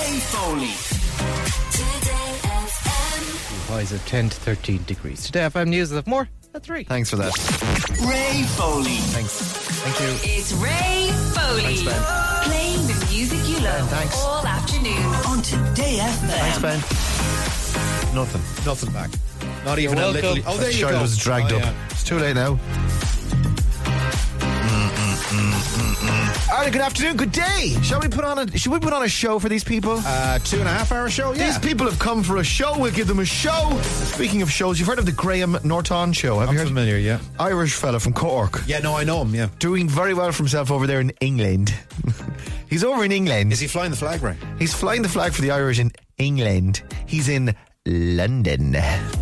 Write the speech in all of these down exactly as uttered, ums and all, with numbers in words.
Ray Foley. Today F M. Highs of ten to thirteen degrees. Today F M News of more at three. Thanks for that. Ray Foley. Thanks. Thank you. It's Ray Foley. Thanks, Ben. Playing the music you love Thanks. all afternoon. On Today F M. Thanks, Ben. Nothing. Nothing back. Not even You're a little. welcome. Oh, there That you shirt go. was dragged Oh, up. yeah. It's too late now. All right, good afternoon, good day. Shall we put on a? Should we put on a show for these people? Uh, two and a half hour show. Yeah. These people have come for a show. We'll give them a show. Speaking of shows, you've heard of the Graham Norton show? Have I'm you heard? familiar. Yeah. Irish fella from Cork, Yeah. No, I know him. Yeah. doing very well for himself over there in England. He's over in England. Is he flying the flag, Ray? He's flying the flag for the Irish in England. He's in London.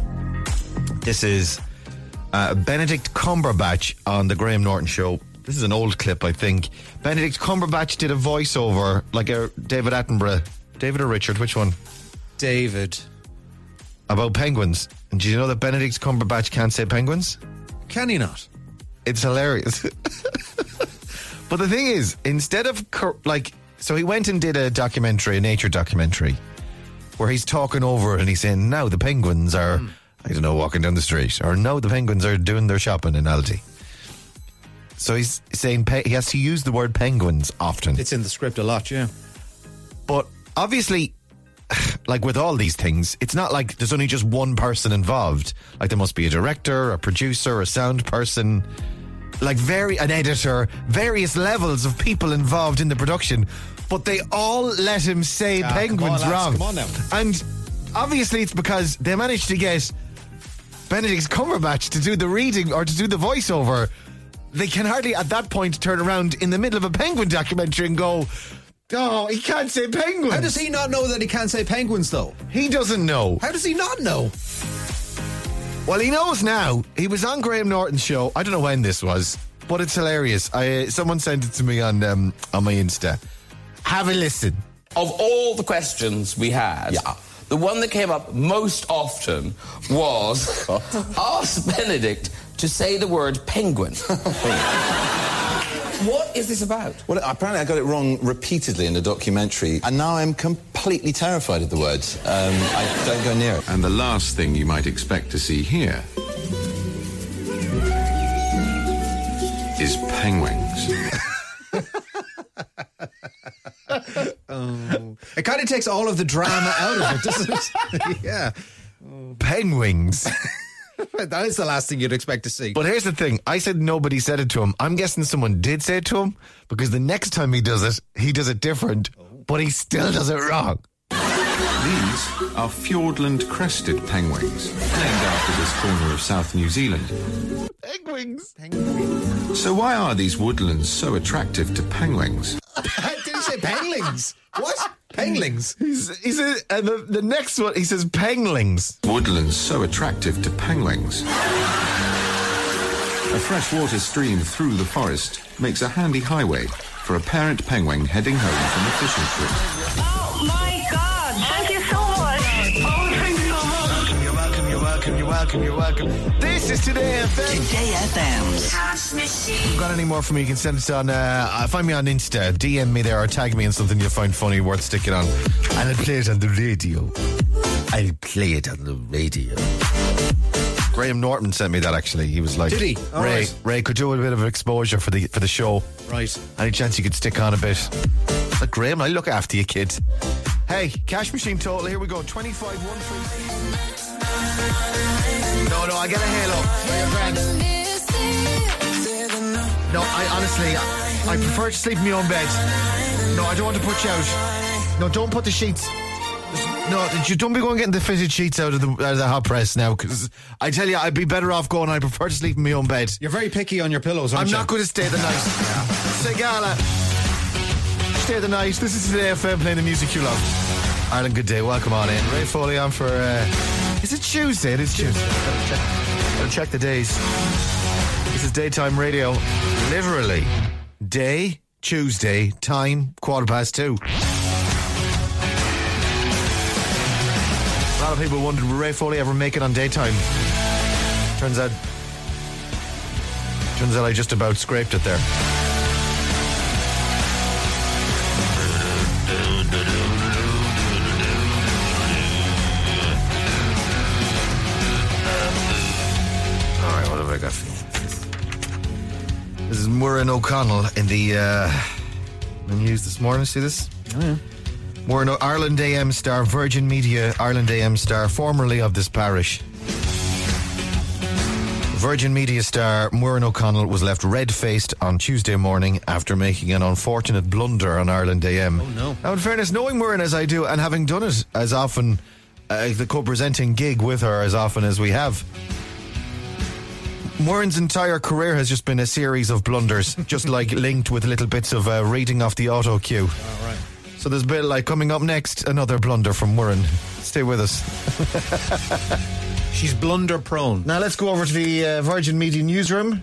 This is uh, Benedict Cumberbatch on the Graham Norton show. This is an old clip, I think. Benedict Cumberbatch did a voiceover, like a David Attenborough. David or Richard, which one? David. About penguins. And do you know that Benedict Cumberbatch can't say penguins? Can he not? It's hilarious. But the thing is, instead of, cur- like, so he went and did a documentary, a nature documentary, where he's talking over it and he's saying, now the penguins are, mm. I don't know, walking down the street, or no, the penguins are doing their shopping in Aldi. So he's saying, pe- he has to use the word penguins often. It's in the script a lot. Yeah. But obviously, like with all these things, it's not like there's only just one person involved. Like there must be a director, a producer, a sound person, like very an editor, various levels of people involved in the production. But they all let him say Ah, penguins come on, lads, wrong. come on now. And obviously it's because they managed to get Benedict Cumberbatch to do the reading or to do the voiceover. They can hardly at that point turn around in the middle of a penguin documentary and go, oh, he can't say penguins. How does he not know that he can't say penguins, though? He doesn't know. How does he not know? Well, he knows now. He was on Graham Norton's show. I don't know when this was, but it's hilarious. I someone sent it to me on um, on my Insta. Have a listen. Of all the questions we had, Yeah. the one that came up most often was ask Benedict to say the word penguin. What is this about? Well, apparently I got it wrong repeatedly in the documentary, and now I'm completely terrified of the words. Um, I don't go near it. And the last thing you might expect to see here is penguins. Oh. It kind of takes all of the drama out of it, doesn't it? Yeah. Penguins. That is the last thing you'd expect to see. But here's the thing. I said nobody said it to him. I'm guessing someone did say it to him because the next time he does it, he does it different, but he still does it wrong. These are Fiordland crested penguins, named after this corner of South New Zealand. Penguins. So why are these woodlands so attractive to penguins? Did he say penglings? What? Penglings? He's, he says, and the, the next one, he says penglings. Woodlands so attractive to penguins. A freshwater stream through the forest makes a handy highway for a parent penguin heading home from a fishing trip. Oh my God! Thank you so much. Oh, thank you so much. You're welcome, you're welcome, you're welcome, you're welcome. This is Today F M. Today F M's Cash machine. If you've got any more for me, you can send it on, uh, find me on Insta, D M me there or tag me in something you'll find funny, worth sticking on. And I'll play it on the radio. I'll play it on the radio. Graham Norton sent me that actually. He was like, Did he? All Ray, right. Ray could do a bit of exposure for the for the show. Right. Any chance you could stick on a bit? Like, Graham, I look after you, kid. Hey, cash machine total, here we go. twenty-five one three. No, no, I get a halo. No, you're grand. No, I honestly, I, I prefer to sleep in my own bed. No, I don't want to put you out. No, don't put the sheets. No, you don't be going getting the fitted sheets out of the out of the hot press now, because I tell you, I'd be better off going. I prefer to sleep in my own bed. You're very picky on your pillows, aren't I'm you? not going to stay the night. Segala. Stay the night. This is Today F M, playing the music you love. Ireland, good day. Welcome on in. Ray Foley on for. Uh, is it Tuesday? It is Tuesday. Gotta check, gotta check the days. This is daytime radio. Literally, day Tuesday time quarter past two. A lot of people wondered, will Ray Foley ever make it on daytime? Turns out, turns out I just about scraped it there. Muireann O'Connell in the uh, the news this morning. See this? Oh, yeah. Muireann, Ireland A M star, Virgin Media Ireland A M star, formerly of this parish. Virgin Media star Muireann O'Connell was left red-faced on Tuesday morning after making an unfortunate blunder on Ireland A M. Oh, no. Now, in fairness, knowing Muireann as I do and having done it as often, uh, the co-presenting gig with her as often as we have, Muireann's entire career has just been a series of blunders, just like linked with little bits of uh, reading off the auto cue. All right. So there's a bit like coming up next, another blunder from Muireann. Stay with us. She's blunder prone. Now let's go over to the uh, Virgin Media newsroom,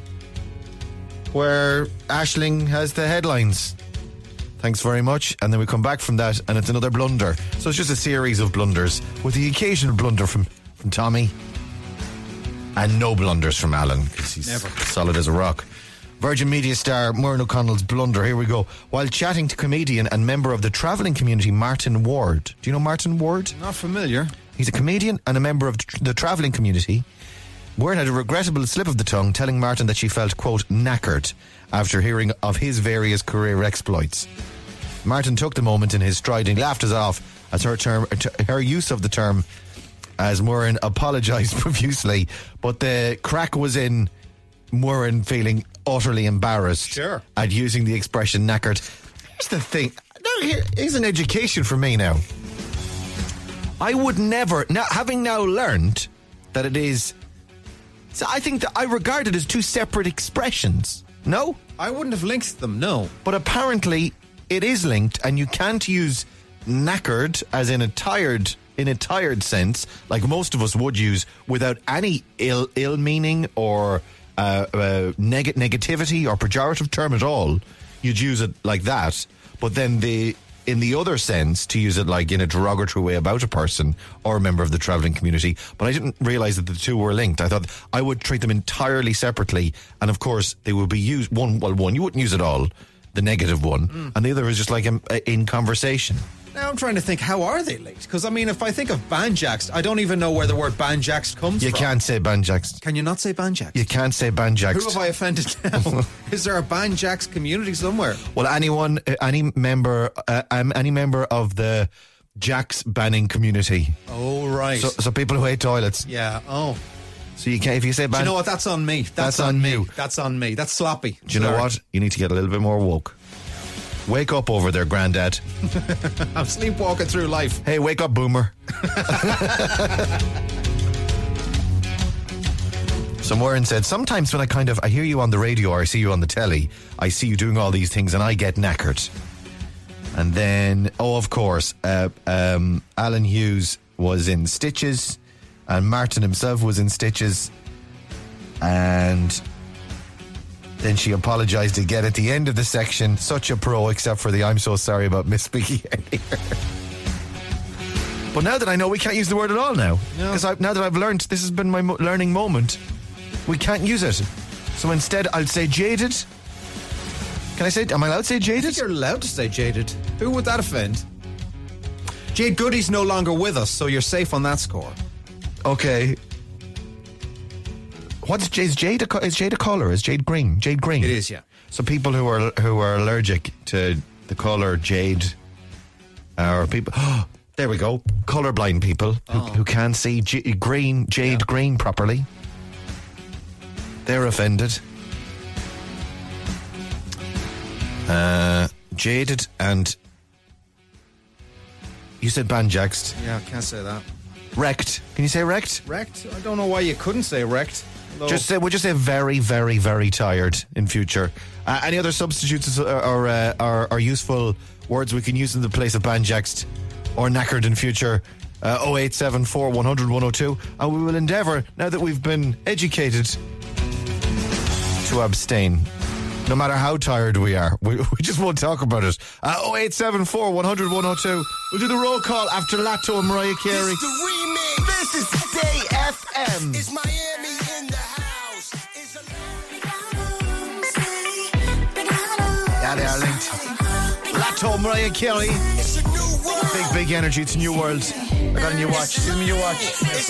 where Aisling has the headlines. Thanks very much. And then we come back from that and it's another blunder. So it's just a series of blunders, with the occasional blunder from, from Tommy, and no blunders from Alan, because he's Never. solid as a rock. Virgin Media star Muireann O'Connell's blunder. Here we go. While chatting to comedian and member of the travelling community Martin Ward. Do you know Martin Ward? Not familiar. He's a comedian and a member of the travelling community. Ward had a regrettable slip of the tongue, telling Martin that she felt, quote, knackered after hearing of his various career exploits. Martin took the moment in his stride and laughed us off as her term, her use of the term, as Muireann apologised profusely. But the crack was in Muireann feeling utterly embarrassed Sure. at using the expression knackered. Here's the thing. Now, here, here's an education for me now. I would never, now having now learned that it is, so I think that I regard it as two separate expressions. No? I wouldn't have linked them, no. But apparently it is linked, and you can't use knackered as in a tired, in a tired sense, like most of us would use, without any ill ill meaning or uh, uh, neg- negativity or pejorative term at all. You'd use it like that. But then the in the other sense, to use it like in a derogatory way about a person or a member of the travelling community. But I didn't realise that the two were linked. I thought I would treat them entirely separately, and of course they would be used one. Well, one you wouldn't use at all, the negative one, mm. and the other is just like in, in conversation. Now I'm trying to think, how are they linked? Because I mean, if I think of banjaxed, I don't even know where the word banjaxed comes You from. can't say banjaxed. Can you not say banjaxed? You can't say banjaxed. Who have I offended now? Is there a banjaxed community somewhere? Well, anyone, uh, any member, uh, um, any member of the Jacks banning community. Oh right. So, so people who hate toilets. Yeah. Oh. So you can't if you say ban. Do you know what? That's on me. That's, That's on, on me. you. That's on me. That's sloppy. Do you know Sorry. what? You need to get a little bit more woke. Wake up over there, Grandad. I'm sleepwalking through life. Hey, wake up, Boomer. So Muireann said, sometimes when I kind of, I hear you on the radio or I see you on the telly, I see you doing all these things and I get knackered. And then, oh, of course, uh, um, Alan Hughes was in stitches and Martin himself was in stitches. And then she apologised again at the end of the section. Such a pro, except for the I'm so sorry about misspeaking earlier. But now that I know, we can't use the word at all now. Because no. now that I've learned, this has been my mo- learning moment, we can't use it. So instead, I'll say jaded. Can I say, am I allowed to say jaded? I think you're allowed to say jaded. Who would that offend? Jade Goody's no longer with us, so you're safe on that score. Okay. What's Jade? Is Jade a, is Jade a colour? Is Jade green? Jade green. It is, yeah. So people who are who are allergic to the colour jade, uh, or people, oh, there we go, colourblind people who, oh. who can't see j- green jade yeah. green properly, they're offended. Uh, jaded and you said banjaxed. Yeah, I can't say that. Wrecked. Can you say wrecked? Wrecked? I don't know why you couldn't say wrecked. Although Just say, we'll just say very, very, very tired in future. Uh, any other substitutes or, or, uh, or, or useful words we can use in the place of banjaxed or knackered in future? Uh, oh eight seven four, one hundred, one oh two. And we will endeavour, now that we've been educated, to abstain. No matter how tired we are. We, we just won't talk about it. Uh, oh eight seven four, one hundred, one oh two. We'll do the roll call after Lato and Mariah Carey. This the remix. This is Day F M. It's Miami in the house. It's a Yeah, they are linked. Lato, Mariah Carey. It's a new world. Big, big energy. It's a new world. I got a new watch. Give me your watch. It's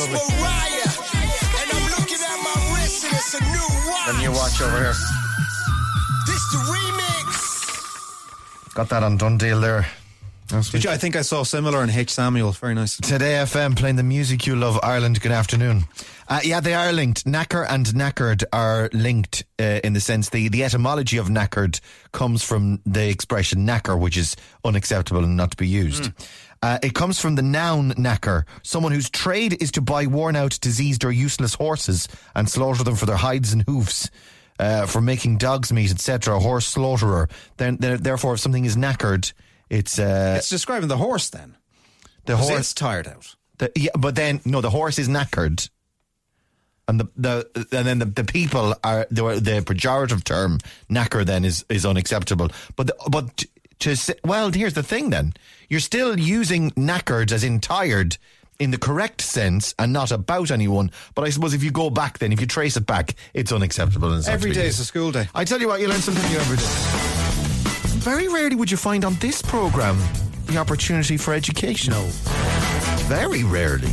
Mariah. And I'm looking at my wrist and it's a new watch. Got a new watch over here. This the remix. Got that on done deal there. Did you? I think I saw similar in H. Samuel. Very nice. Today F M playing the music you love, Ireland. Good afternoon. Uh, yeah, they are linked. Knacker and knackered are linked uh, in the sense the, the etymology of knackered comes from the expression knacker, which is unacceptable and not to be used. Mm. Uh, it comes from the noun knacker, someone whose trade is to buy worn-out, diseased or useless horses and slaughter them for their hides and hoofs. Uh, for making dog's meat, et cetera, a horse slaughterer. Then, therefore, if something is knackered, it's uh, it's describing the horse. Then the horse is tired out. The, yeah, but then no, the horse is knackered, and the the and then the, the people are the, the pejorative term knacker. Then is is unacceptable. But the, but to say, well, here's the thing. Then you're still using knackered as in tired in the correct sense and not about anyone. But I suppose if you go back then, if you trace it back, it's unacceptable. And every day is a school day. I tell you what, you learn something new every day. Very rarely would you find on this programme the opportunity for education. No. Very rarely.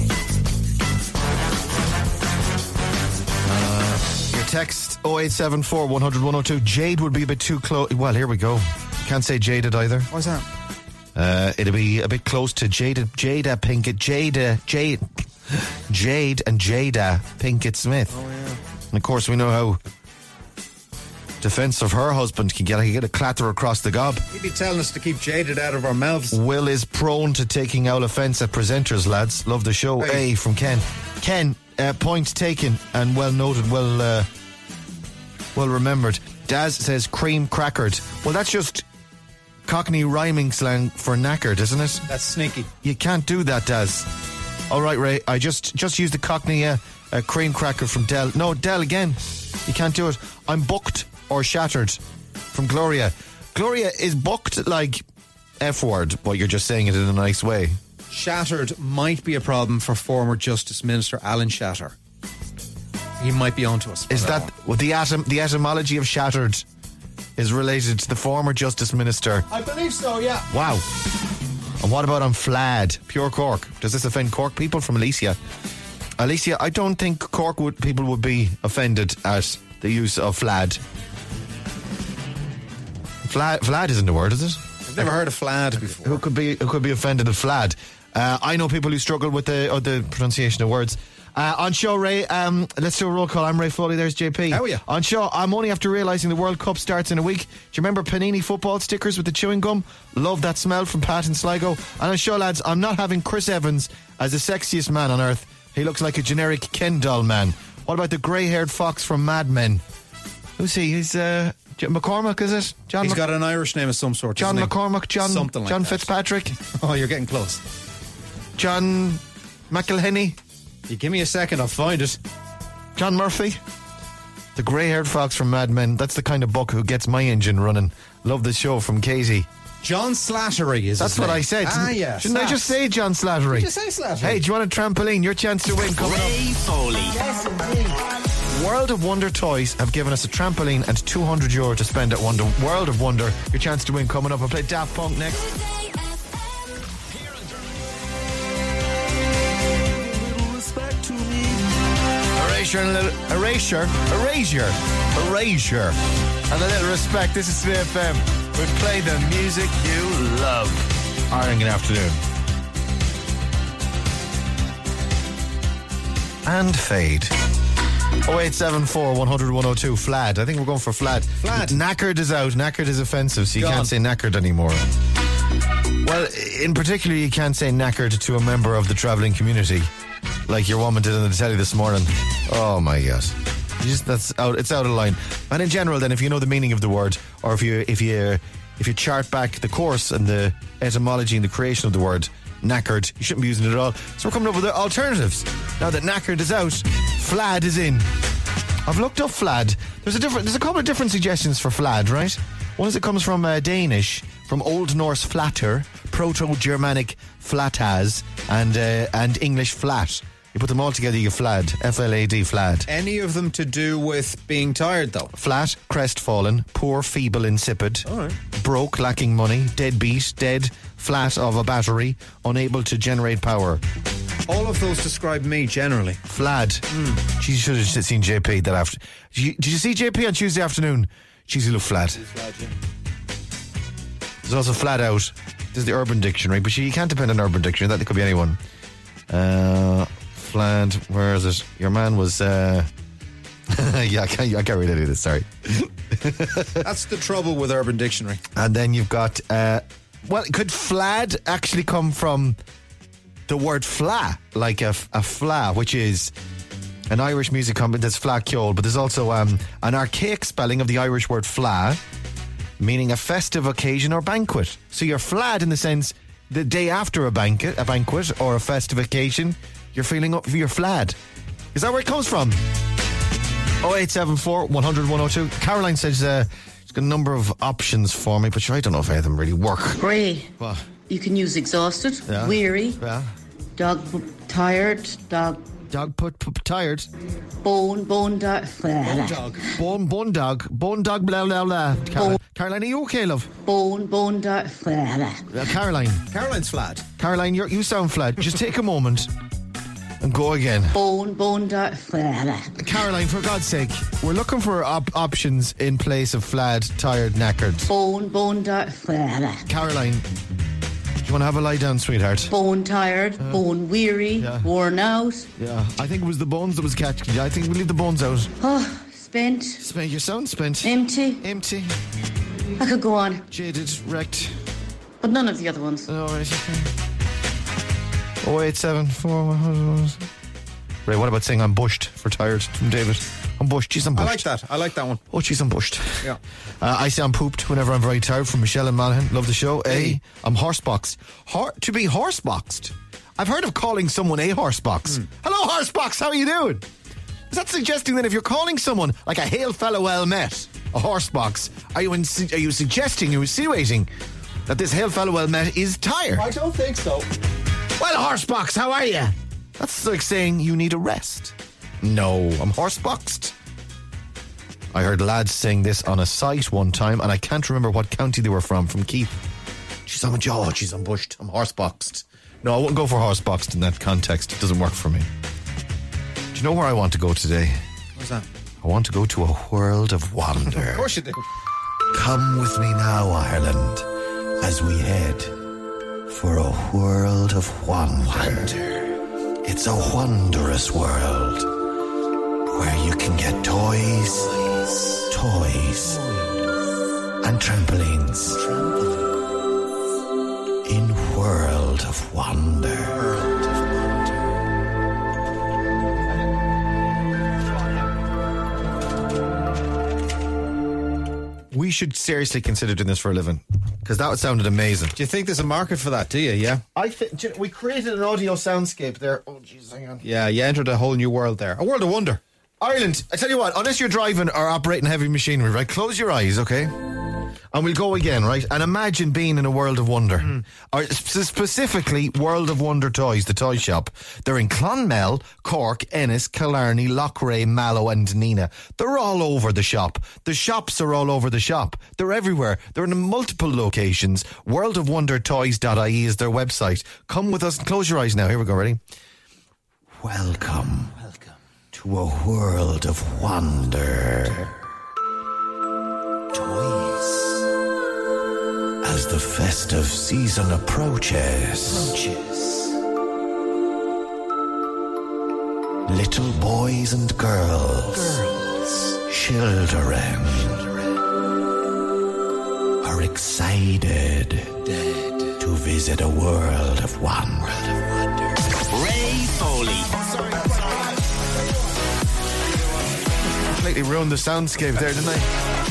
Uh, your text oh eight seven four, one hundred, one oh two. Jade would be a bit too close. Well, here we go. Can't say jaded either. Why's that? Uh, it'll be a bit close to Jada, Jada Pinkett, Jada, Jade, Jade and Jada Pinkett Smith. Oh, yeah. And of course, we know how defensive her husband can get. He can get a clatter across the gob. He'd be telling us to keep jaded out of our mouths. Will is prone to taking out offence at presenters, lads. Love the show. Hey. A from Ken. Ken, uh, point taken and well noted, well, uh, well remembered. Daz says cream crackered. Well, that's just Cockney rhyming slang for knackered, isn't it? That's sneaky. You can't do that, Daz. All right, Ray. I just just used the Cockney uh, uh, cream cracker from Dell. No, Dell again. You can't do it. I'm booked or shattered from Gloria. Gloria is booked like F word, but you're just saying it in a nice way. Shattered might be a problem for former Justice Minister Alan Shatter. He might be onto us. Is that, that well, the etym- the etymology of shattered is related to the former Justice Minister? I believe so, yeah. Wow. And what about on Flad? Pure Cork. Does this offend Cork people? From Alicia. Alicia, I don't think Cork would, people would be offended at the use of Flad. Flad, Flad isn't a word, is it? I've never heard of Flad before. Who could be who could be offended at Flad? Uh, I know people who struggle with the uh, the pronunciation of words. Uh, on show, Ray, um, let's do a roll call. I'm Ray Foley, there's J P. How are you? On show, I'm only after realising the World Cup starts in a week. Do you remember Panini football stickers with the chewing gum? Love that smell from Pat and Sligo. And on show, lads, I'm not having Chris Evans as the sexiest man on earth. He looks like a generic Ken doll man. What about the grey-haired fox from Mad Men? Who's he? He's uh, McCormack, is it? John He's Mc- got an Irish name of some sort. John doesn't he? McCormack, John, Something like John that. Fitzpatrick, Oh, you're getting close. John McElhenney, You give me a second, I'll find it. John Murphy. The grey-haired fox from Mad Men. That's the kind of buck who gets my engine running. Love the show from Katie. John Slattery is That's his what name. I said. Ah, yeah. Shouldn't I just say John Slattery? Did you say Slattery? Hey, do you want a trampoline? Your chance to win coming Ray Foley. Yes, indeed. World of Wonder Toys have given us a trampoline and two hundred euro to spend at Wonder World of Wonder. Your chance to win coming up. I'll play Daft Punk next. Erasure and a little erasure, erasure, erasure, and a little respect. This is C F M. We play the music you love. Ireland, good afternoon. And fade. oh eight seven four, one hundred, one oh two. Flad. I think we're going for Flad. Flad. Knackered is out. Knackered is offensive, so you Gone. can't say knackered anymore. Well, in particular, you can't say knackered to a member of the travelling community, like your woman did on the telly this morning. Oh my God. You just that's out. It's out of line. And in general, then, if you know the meaning of the word, or if you if you if you chart back the course and the etymology and the creation of the word knackered, you shouldn't be using it at all. So we're coming up with alternatives. Now that knackered is out, Flad is in. I've looked up Flad. There's a different. There's a couple of different suggestions for Flad, right? One is it comes from uh, Danish, from Old Norse flatter, Proto-Germanic flataz, and uh, and English flat. You put them all together, you get Flad. F L A D, Flad. Any of them to do with being tired, though? Flat, crestfallen, poor, feeble, insipid. All right. Broke, lacking money, deadbeat, dead, flat of a battery, unable to generate power. All of those describe me generally. Flad. Mm. You should have seen J P that after. Did you, did you see J P on Tuesday afternoon? Cheesy Love Flat. There's also Flat Out. This is the Urban Dictionary, but you can't depend on Urban Dictionary. That could be anyone. Uh, flat, where is it? Your man was... Uh, yeah, I can't, I can't read any of this, sorry. That's the trouble with Urban Dictionary. And then you've got... Uh, well, could flad actually come from the word fla? Like a, a fla, which is an Irish music company that's fla ceol, but there's also um, an archaic spelling of the Irish word fla, meaning a festive occasion or banquet. So you're flad in the sense the day after a banquet, a banquet or a festive occasion, you're feeling up, you're flad. Is that where it comes from? oh eight seven four, one hundred, one oh two. Caroline says uh, she's got a number of options for me, but sure, I don't know if any of them really work. Ray, What? you can use exhausted, Yeah. weary, Yeah. dog b- tired, dog Dog put, put tired. bone, bone dog. Bone dog. Bone, bone dog. Bone dog, blah, blah, blah. Caroline, Caroline, are you okay, love? Bone, bone dog. Uh, Caroline. Caroline's flat. Caroline, you're, you sound flat. Just take a moment and go again. Bone, bone dog. Caroline, for God's sake, we're looking for op- options in place of flad, tired, knackered. Bone, bone dog. Caroline, do you want to have a lie down, sweetheart? Bone tired, bone weary, Yeah. worn out. Yeah, I think it was the bones that was catching you. I think we'll leave the bones out. Oh, spent, Spent, you sound spent. empty. Empty, I could go on, jaded, wrecked. but none of the other ones. All right, okay. oh eight seven four. Ray, what about saying I'm bushed for tired from David? I'm bushed. Jeez, I'm I bushed. like that. I like that one. Oh, jeez, I'm bushed. Yeah. Uh, I say I'm pooped whenever I'm very tired from Michelle and Monaghan. Love the show. A, I'm horseboxed. Hor- to be horseboxed? I've heard of calling someone a horsebox. Hmm. Hello, horsebox. How are you doing? Is that suggesting that if you're calling someone like a hail fellow well met, a horsebox, are you insi- are you suggesting, are you insinuating that this hail fellow well met is tired? I don't think so. Well, horsebox, how are you? That's like saying you need a rest. No, I'm horseboxed. I heard lads saying this on a site one time, and I can't remember what county they were from, from Keith. She's on my jaw, she's I'm bushed, I'm horseboxed. No, I wouldn't go for horseboxed in that context. It doesn't work for me. Do you know where I want to go today? What's that? I want to go to a world of wonder. Of course you do. Come with me now, Ireland, as we head for a world of wonder. wonder. It's a wondrous world where you can get toys, toys, and trampolines. In World of Wonder. We should seriously consider doing this for a living, because that sounded amazing. Do you think there's a market for that, do you? Yeah. I think we created an audio soundscape there. Oh, jeez, hang on. Yeah, you entered a whole new world there. A world of wonder. Ireland, I tell you what, unless you're driving or operating heavy machinery, right, close your eyes, okay? And we'll go again, right? And imagine being in a world of wonder. Mm. Or sp- specifically, World of Wonder Toys, the toy shop. They're in Clonmel, Cork, Ennis, Killarney, Loughrea, Mallow and Neenah. They're all over the shop. The shops are all over the shop. They're everywhere. They're in multiple locations. world of wonder toys dot I E is their website. Come with us and close your eyes now. Here we go, ready? Welcome. Welcome. To a world of wonder. Toys. As the festive season approaches, approaches, little boys and girls, girls. Children, children are excited Dead. To visit a world of wonder. Ray Foley. Completely ruined the soundscape there, didn't I?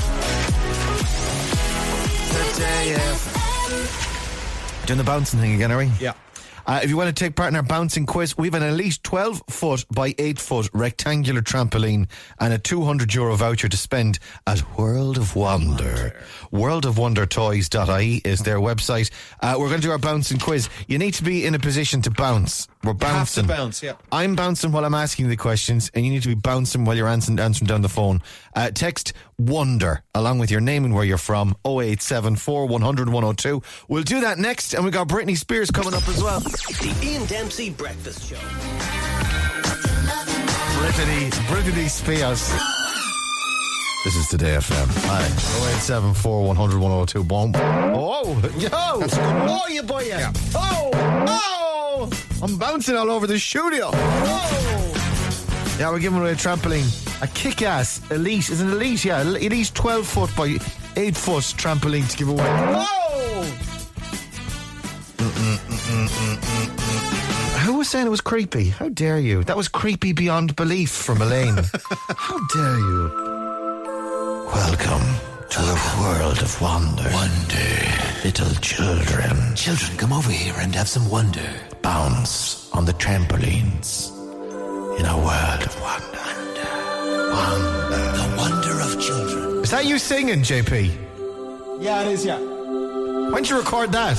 Doing the bouncing thing again, are we? Yeah. Uh, if you want to take part in our bouncing quiz, we have an at least twelve foot by eight foot rectangular trampoline and a two hundred euro voucher to spend at World of Wonder. world of wonder toys dot I E is their website. Uh, we're going to do our bouncing quiz. You need to be in a position to bounce. We're bouncing. You have to bounce, yeah. I'm bouncing while I'm asking the questions, and you need to be bouncing while you're answering, answering down the phone. Uh, text WONDER along with your name and where you're from. oh eight seven four, one hundred, one oh two. We'll do that next, and we've got Britney Spears coming up as well. The Ian Dempsey Breakfast Show. Britney, Britney Spears. This is Today F M. Hi. oh eight seven four, one hundred, one oh two. Boom. Oh, yo. Oh, you boy. Yeah. Oh, oh. I'm bouncing all over the studio. Oh. Yeah, we're giving away a trampoline. A kick-ass elite. Is it an elite? Yeah, elite twelve foot by eight foot trampoline to give away. Oh. Mm-mm, mm-mm, mm-mm, mm-mm. Who was saying it was creepy? How dare you? That was creepy beyond belief from Elaine. How dare you? Welcome to the world of wonder. Wonder. Little children. Children, come over here and have some wonder. Bounce on the trampolines in a world of wonder. Wonder. The wonder of children. Is that you singing, J P? Yeah, it is, yeah. Why don't you record that?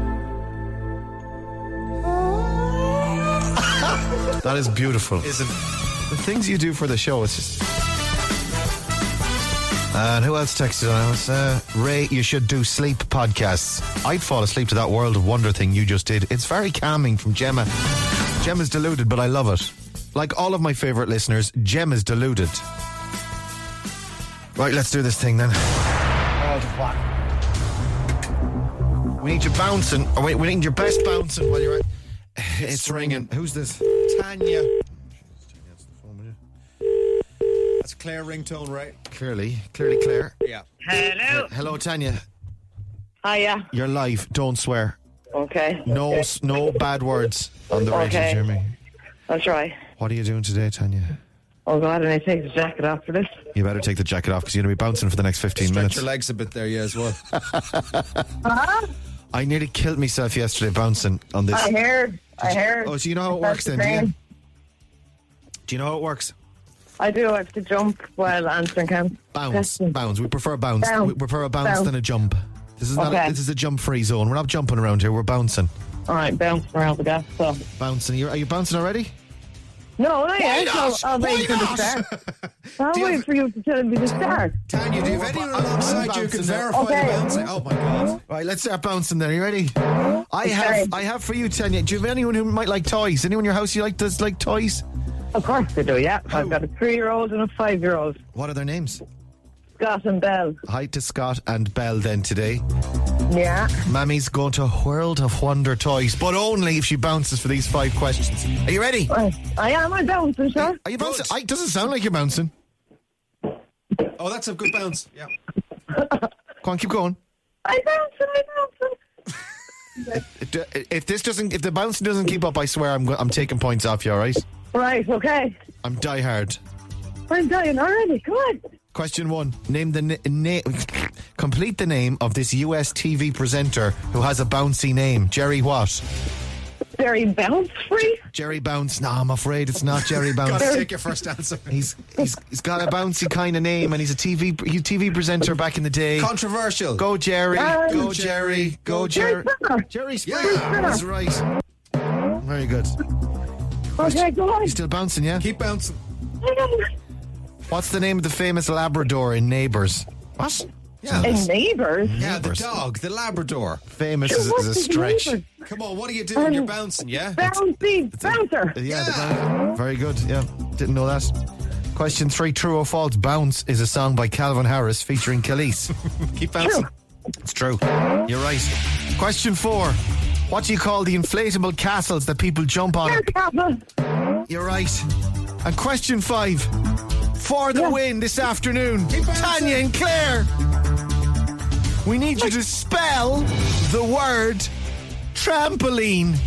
That is beautiful. Isn't the things you do for the show, it's just... And who else texted on us? Uh, Ray, you should do sleep podcasts. I'd fall asleep to that World of Wonder thing you just did. It's very calming from Gemma. Gemma's deluded, but I love it. Like all of my favourite listeners, Gemma's deluded. Right, let's do this thing then. World of Wonder. We need you bouncing. Oh, wait, we need your best bouncing while you're at... It's, it's ringing. Who's this? Tanya. That's Claire ringtone, right? Clearly. Clearly Claire. Yeah. Hello. Uh, hello, Tanya. Hiya. You're live. Don't swear. Okay. No okay. s- no bad words on the radio, Okay. Jeremy. That's right. What are you doing today, Tanya? Oh, God, and I take the jacket off for this. You better take the jacket off because you're going to be bouncing for the next fifteen Stretch minutes. your legs a bit there, yeah, as well. Huh? I nearly killed myself yesterday bouncing on this. I heard. I heard. Oh, so you know how it That's works the then, do you? thing. Do you know how it works? I do have to jump while answering can. Bounce, Question. bounce. We prefer bounce. Bounce. We prefer a bounce, Bounce. than a jump. This is not. Okay. A, this is a jump-free zone. We're not jumping around here. We're bouncing. All right, bouncing around the gas. So. Bouncing. You're, are you bouncing already? No, not Why yet. not? I'll, I'll Why wait for the not? start. I'll Do you wait have- for you to tell me to start. Tanya, do you have anyone alongside you who can bouncing now. verify Okay. the bouncing? Oh, my God. Right, let's start bouncing then. Are you ready? I have. Okay. I have for you, Tanya. Do you have anyone who might like toys? Anyone in your house you like does like toys? Of course I do, yeah. How? I've got a three-year-old and a five-year-old. What are their names? Scott and Belle. Hi to Scott and Belle then today. Yeah. Mammy's going to World of Wonder toys, but only if she bounces for these five questions. Are you ready? Right. I am. I'm bouncing, sure. Are you bouncing? I, doesn't sound like you're bouncing. Oh, that's a good bounce. Yeah. Go on, keep going. I'm bouncing. I'm bouncing. If, if this doesn't, if the bouncing doesn't keep up, I swear I'm, go- I'm taking points off you. All right? Right, okay. I'm die hard. I'm dying already. Come on. Question one: Name the na- na- complete the name of this U S T V presenter who has a bouncy name. Jerry what? Very bounce free. Jerry Bounce. No, I'm afraid it's not Jerry Bounce. Gotta take your first answer. He's he's he's got a bouncy kind of name, and he's a T V he's a T V presenter back in the day. Controversial. Go Jerry, Um, go Jerry, go Jerry. Jerry Springer. Jerry Springer. Yeah. That's right. Very good. Okay, go on. He's still bouncing, yeah. Keep bouncing. What's the name of the famous Labrador in Neighbours? What? Yeah. And neighbours. Yeah, the Neighbours. dog, the Labrador. Famous Sure, is, what's is a his stretch. neighbours? Come on, what are you doing? Um, You're bouncing, yeah? Bouncy bouncer. Yeah, the Yeah. bounce. Very good. Yeah, didn't know that. Question three: True or false? Bounce is a song by Calvin Harris featuring Khalees. Keep bouncing. It's true. You're right. Question four: What do you call the inflatable castles that people jump on? There's Castle. You're right. And question five: For the Yeah. win this afternoon, Keep bouncing. Tanya and Claire, we need you to spell the word trampoline.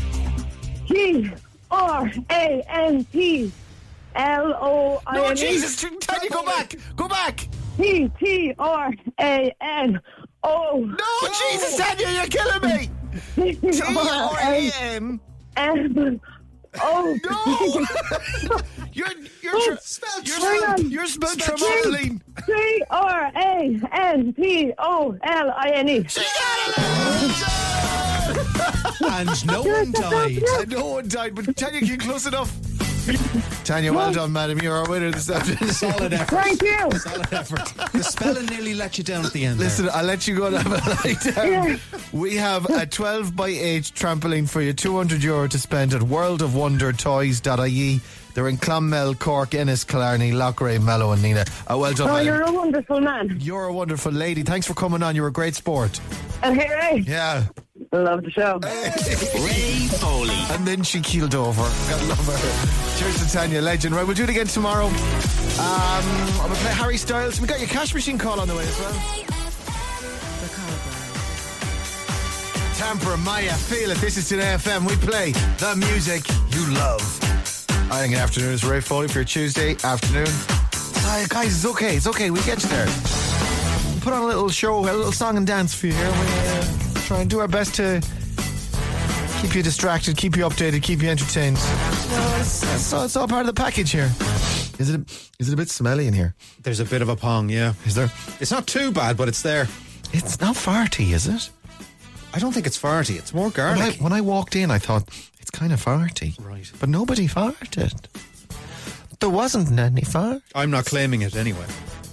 T R A N T L O I N E. No, Jesus, Tanya, go back, go back. T T R A N O. No, Jesus, Tanya, you're killing me. T R A M. N O. No, you're you're tra- Spell you're Hang spelled, on. you're spelled Spell trampoline. T R A N T O L I N E. She got it. And no one died. No one died, but Tanya, you close enough. Tanya, well done, madam. You're our winner this afternoon. Solid effort. Thank you. Solid effort. The spelling nearly let you down at the end. Listen, there. I'll let you go and have a lie down. We have a twelve by eight trampoline for you, two hundred euro to spend at world of wonder toys dot I E. They're in Clonmel, Cork, Ennis, Killarney, Loughrea, Mallow and Nina. Uh, well done, Oh, madam. you're a wonderful man. You're a wonderful lady. Thanks for coming on. You're a great sport. And here I Yeah. love the show. Ray Foley. And then she keeled over. God love her. Cheers to Tanya, legend. Right, we'll do it again tomorrow. Um, I'm going to play Harry Styles. We got your cash machine call on the way as well. Tamper, Maya, feel it. This is Today F M. We play the music you love. I think afternoon is Ray Foley for your Tuesday afternoon. Uh, guys, it's okay. It's okay. We'll get you there. We'll put on a little show, a little song and dance for you here. We'll uh, try and do our best to keep you distracted, keep you updated, keep you entertained. No, it's, it's, all, it's all part of the package here. Is it, a, is it a bit smelly in here? There's a bit of a pong, yeah. Is there? It's not too bad, but it's there. It's not farty, is it? I don't think it's farty. It's more When I, garlic. when I walked in, I thought, it's kind of farty. Right. But nobody farted. There wasn't any fart. I'm not claiming it anyway.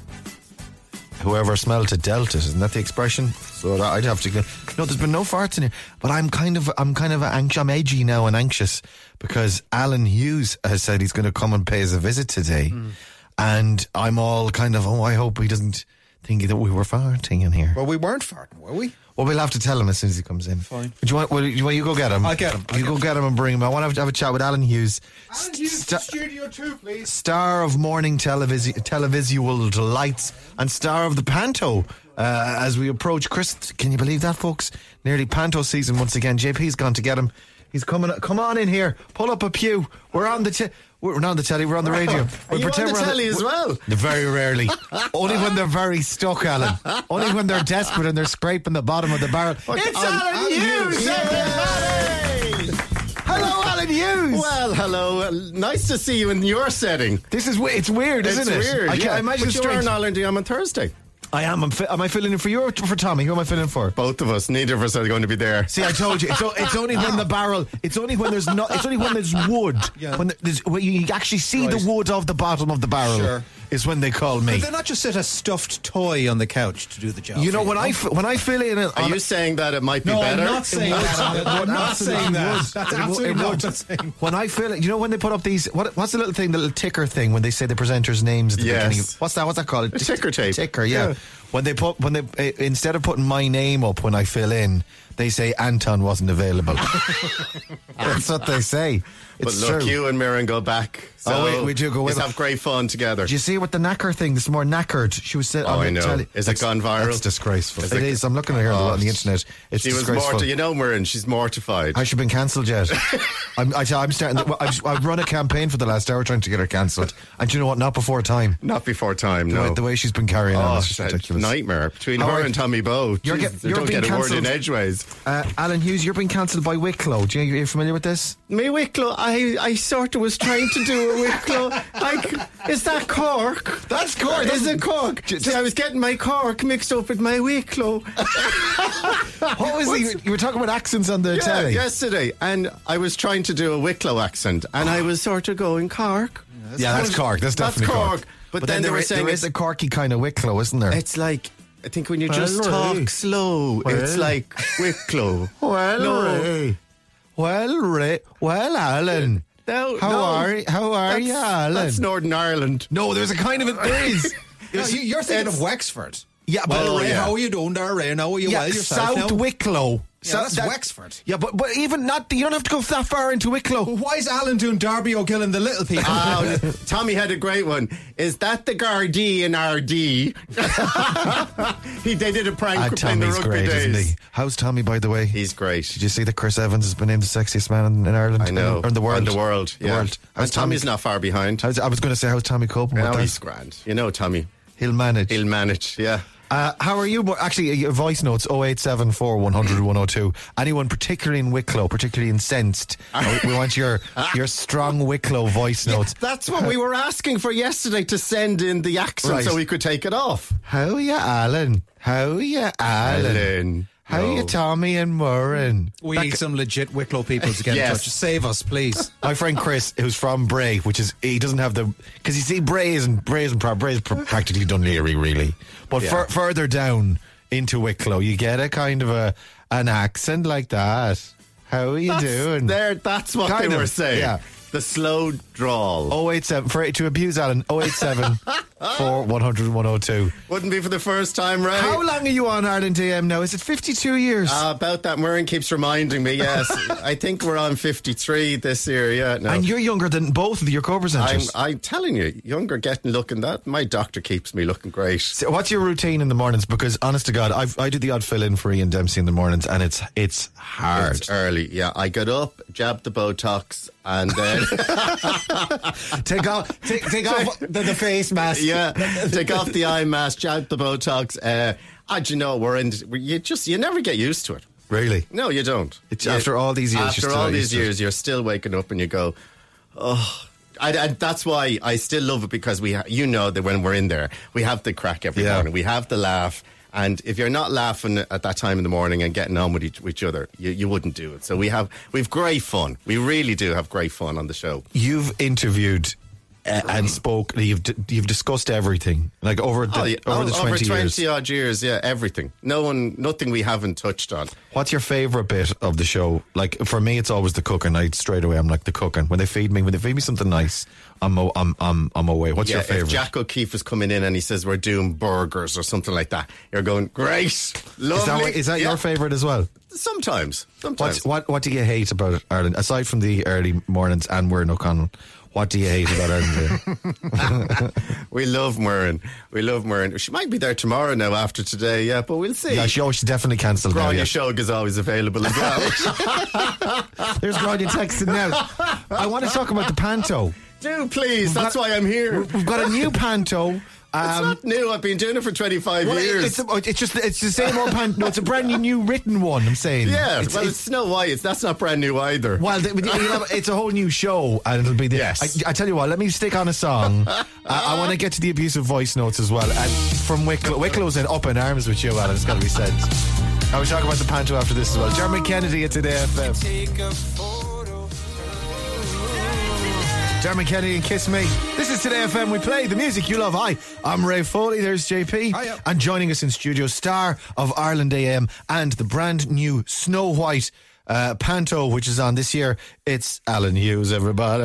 Whoever smelt it dealt it. Isn't that the expression? So that I'd have to go. No, there's been no farts in here. But I'm kind of, I'm kind of anxious. I'm edgy now and anxious because Alan Hughes has said he's going to come and pay us a visit today. Mm. And I'm all kind of, oh, I hope he doesn't think that we were farting in here. Well, we weren't farting, were we? Well, we'll have to tell him as soon as he comes in. Fine. Do you want, well, do you, want you go get him? I'll get him. I'll you get go him. get him and bring him. I want to have, to have a chat with Alan Hughes. Alan Hughes, Sta- Studio two, please. Star of morning televis- televisual delights and star of the Panto. Uh, as we approach Chris, can you believe that, folks? Nearly Panto season once again. J P's gone to get him. He's coming. Come on in here. Pull up a pew. We're on the te- we're not on the telly. We're on the radio. Are you on the we're telly as well? Very rarely. Only when they're very stuck, Alan. Only when they're desperate and they're scraping the bottom of the barrel. It's Alan, Alan Hughes. Hughes. everybody! Hello, Alan Hughes. Well, hello. Uh, nice to see you in your setting. This is we- it's weird, isn't it's it? weird. I, yeah. I imagine but it's you're strange. in Ireland on Thursday. I am. I'm fi- am I filling in for you or for Tommy? Who am I filling in for? Both of us. Neither of us are going to be there. See, I told you. It's, o- it's only when the barrel. It's only when there's not. It's only when there's wood. Yeah. When, there's, when you actually see Right. the wood of the bottom of the barrel. Sure. Is when they call me. Did they not just sit a stuffed toy on the couch to do the job? You know for when I f- when I fill in. Are on you a- saying that it might be No, better? I'm not saying would. that. It I'm would not absolutely saying that. would. That's It would- absolutely it not would. what I'm saying. When I fill it, you know when they put up these. What, what's the little thing, the little ticker thing when they say the presenter's names at the Yes. beginning? What's that? What's that called? A ticker tape. Ticker, yeah. Yeah. When they put when they uh, instead of putting my name up when I fill in, they say Anton wasn't available. That's what they say. But It's look, true. you and Mirren go back. So Oh, wait, we do go way let's back. have great fun together. Did you see what the knacker thing this more knackered? She was saying. Oh, on I the know. telly. Is it That's- gone viral? That's disgraceful. Is it it- is. I'm looking at her Oh, on the internet. It's she was disgraceful. mortified. You know, Mirren, she's mortified. Has she been cancelled yet? I'm, I, I'm starting. The, I've, I've run a campaign for the last hour trying to get her cancelled, and you know what? Not before time. Not before time, The, no. way, the way she's been carrying on Oh, is just it's a ridiculous. nightmare between All her right. and Tommy Bowe. You're Jeez, get- they you're don't being get a word in cancelled. edgeways. Uh, Alan Hughes, you're being cancelled by Wicklow. Do you, are you familiar with this? Me Wicklow, I, I sort of was trying to do a Wicklow. I, is that Cork? That's Cork. Is it Cork? See, I was getting my Cork mixed up with my Wicklow. What was the, you were talking about accents on the Yeah, telly? yesterday, and I was trying to do a Wicklow accent, and I was sort of going Cork. Yeah, that's Cork. That's That's definitely Cork. Cork. But, then, they there were is, saying there is a Corky kind of Wicklow, isn't there? it's like, I think when you just Well, Ray. talk slow, it's Well. like Wicklow. Well, No. Ray. Well, Ray. Well, Alan. No, How no. are you? How are That's- you, Alan? That's Northern Ireland. No, there's a kind of there is. No, you, you're thinking It's- of Wexford. Yeah, but Well, Oh, Ray, yeah. how are you doing there, Ray? How are you yeah, well yourself South now? Wicklow. Yeah, that's Wexford. Yeah, but but even not. You don't have to go that far into Wicklow. Well, why is Alan doing Darby O'Gill and the Little People? Oh, Tommy had a great one. Is that the Gardaí in R D? he they did a prank Ah, in the Tommy's rugby great, days. isn't he? How's Tommy, by the way? He's great. Did you see that Chris Evans has been named the sexiest man in, in Ireland? I know. Or in the world? In the world. The yeah. world. And Tommy's not far behind. How's, I was going to say, how's Tommy coping No, with he's that? grand. You know, Tommy. He'll manage. He'll manage. Yeah. Uh, how are you? Mo- Actually, uh, your voice notes oh eight seven four, one hundred, one oh two. Anyone particularly in Wicklow, particularly incensed? Uh, we want your your strong Wicklow voice notes. That's what we were asking for yesterday, to send in the accent Right. so we could take it off. How ya, Alan? How ya, Alan? Alan. How No. are you, Tommy and Murren? We That need g- some legit Wicklow people to get Yes. in touch. Save us, please. My friend Chris, who's from Bray, which is he doesn't have the because you see Bray isn't Bray isn't pro- Bray is pr- practically Dunleary really, but Yeah. fur- further down into Wicklow, you get a kind of a an accent like that. How are you That's, doing? there, that's what Kind they of, were saying. yeah. The slow drawl. oh eight seven for to abuse Alan. oh eight seven four one hundred one oh two. Wouldn't be for the first time, right? How long are you on Ireland A M now? Is it fifty-two years? Uh, about that, Murren keeps reminding me. Yes, I think we're on fifty-three this year. Yeah, no. And you're younger than both of your I'm, co-presenters. I'm telling you, younger getting looking that. My doctor keeps me looking great. So what's your routine in the mornings? Because honest to God, I've, I do the odd fill in for Ian Dempsey in the mornings, and it's it's hard. It's early. Yeah, I get up, jab the Botox, and then take off, take, take off the, the face mask. yeah, take off the eye mask, jab the Botox. Uh, and you know, we're in. You just you never get used to it. Really? No, you don't. It's You- after all these years, you're After still all not these used to it. years, you're still waking up and you go, oh. And, and that's why I still love it because we, ha- you know, that when we're in there, we have the crack every Yeah. morning. We have the laugh. And if you're not laughing at that time in the morning and getting on with each, with each other, you, you wouldn't do it. So we have we've great fun. We really do have great fun on the show. You've interviewed uh, and spoke. You've d- you've discussed everything, like over the Oh, yeah. over Oh, the twenty, over twenty years. odd years, yeah, everything. No one, nothing we haven't touched on. What's your favourite bit of the show? Like for me, it's always the cooking. I straight away, I'm like the cooking. When they feed me, when they feed me something nice, I'm o- I'm I'm I'm away. What's Yeah, your favourite? If Jack O'Keefe is coming in and he says we're doing burgers or something like that, you're going great, lovely. Is that, what- is that Yeah. your favourite as well? Sometimes, sometimes. What's, what what do you hate about it, Ireland? Aside from the early mornings and Murren O'Connell, what do you hate about Ireland? We love Murren. We love Murren. She might be there tomorrow now after today, yeah, but we'll see. yeah, she, oh, she definitely cancelled now. Grania Yeah. Shog is always available as well. There's Grania texting now. I want to talk about the panto. Do please, We've that's got- why I'm here. We've got a new panto. It's Um, not new. I've been doing it for twenty-five well, years. it's, a, it's just it's the same old panto. No, it's a brand new, new written one. I'm saying. yeah, It's, well, it's, it's Snow White. It's, that's not brand new either. well, the, you'll have- it's a whole new show, and it'll be the. Yes. I, I tell you what. Let me stick on a song. uh, I want to get to the abusive voice notes as well. And from Wicklow, Wicklow's in up in arms with you, Alan. It's got to be said. I will talk about the panto after this as well. Jeremy Kennedy at Today F M. Jeremy Kennedy and Kiss Me. This is Today F M. We play the music you love. Hi, I'm Ray Foley. There's J P. Hiya. And joining us in studio, star of Ireland A M and the brand new Snow White uh, panto, which is on this year. It's Alan Hughes, everybody.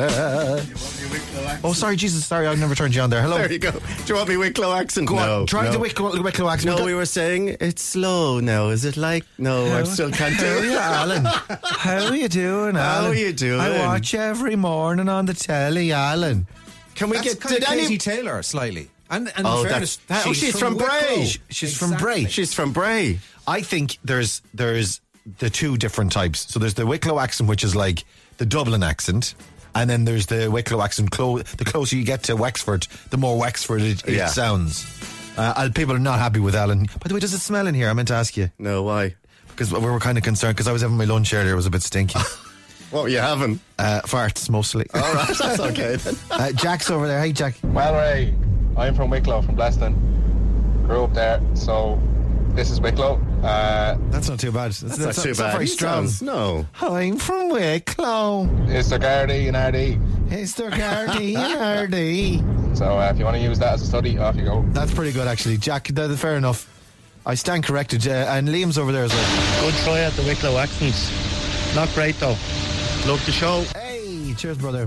Oh, sorry, Jesus. Sorry, I never turned you on there. Hello. There you go. Do you want me Wicklow accent? Go no. on. Try no. the Wicklow, Wicklow accent. No, we were saying it's slow now. Is it like? No, I still can't do How are it. you, Alan? How are you doing, How Alan? are you doing? I watch every morning on the telly, Alan. Can we That's get? kind Did of Katie any? Taylor, slightly. And, and Oh, in fairness, that's- oh, she's from Wicklow. Bray. She's from Bray. She's from Bray. I think there's there's the two different types. So there's the Wicklow accent, which is like the Dublin accent, and then there's the Wicklow accent. Clo- the closer you get to Wexford, the more Wexford it, it Yeah. sounds. Uh, and people are not happy with Alan. By the way, does it smell in here? I meant to ask you No, why? because we were kind of concerned because I was having my lunch earlier. It was a bit stinky. What were you having? uh, farts mostly. All right, that's okay then. uh, Jack's over there. Hey, Jack. Well, Ray, I'm from Wicklow, from Bleston. Grew up there, so this is Wicklow. Uh, That's not too bad. That's, That's not too that's bad. very He strong. sounds- no. I'm from Wicklow. it's the Gardaí and R D. It's the Gardaí and R D. So uh, if you want to use that as a study, off you go. That's pretty good, actually. Jack, that, that- fair enough. I stand corrected. Uh, and Liam's over there as well. Good try at the Wicklow accents. Not great though. Love the show. Hey, cheers, brother.